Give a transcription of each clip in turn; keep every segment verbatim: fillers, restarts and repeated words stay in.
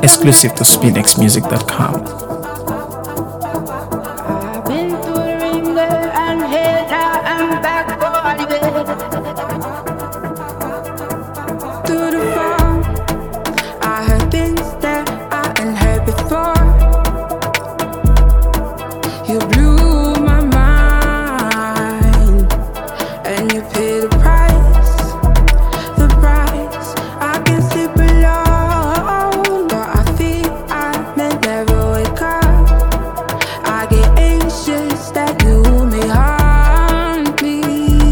Exclusive to spinx music dot com. I've been through the ringer and here now I'm back for holiday. Through the fall, I heard things that I hadn't heard before. You blew my mind, and you paid the price, the price. I can sleep alone, but I feel I may never wake up. I get anxious that you may haunt me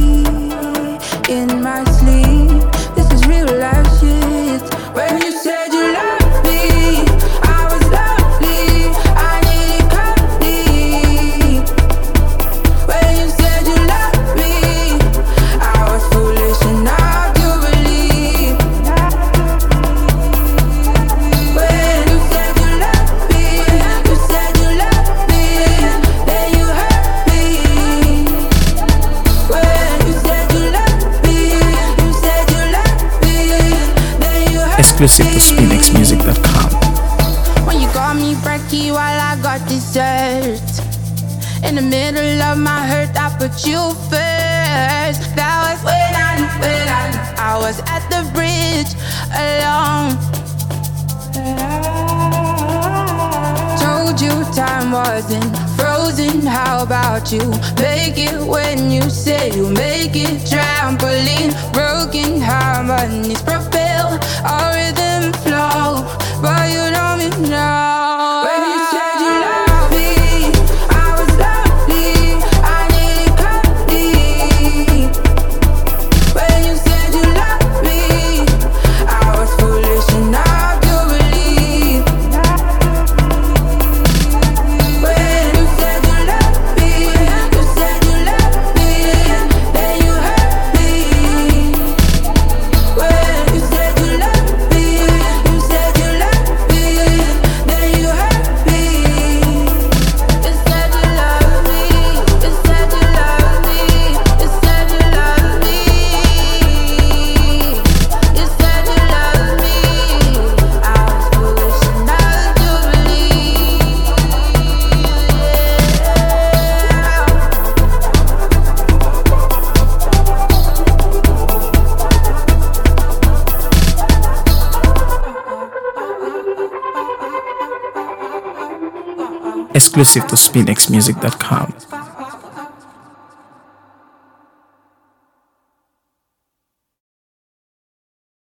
in my sleep. This is real life shit. When you said you loved me, I was lovely. I needed company. When you said you loved me, I was foolish and I do believe. When you said you loved me, you said you loved me, then you hurt me. When you said you loved me, you said you loved me, then you hurt me. Exclusive to spinx music dot com. When you got me breaky while I got dessert, in the middle of my hurt I put you first. That was when I knew, when I knew I was at the bridge alone. Told you time wasn't frozen. How about you make it when you say you make it? Trampoline, broken harmonies propel our rhythm flow, but you don't mean no. When you said you loved me, I was lovely. I needed company. When you said you loved me, I was foolish and I do believe. When you said you loved me, you said you loved me, then you hurt me. When you said you loved me, you said you loved me, then you hurt me. You said you loved me, you said you loved me, you said you loved me. You said you loved me, I was foolish and I do believe. Exclusive to spinx music dot com.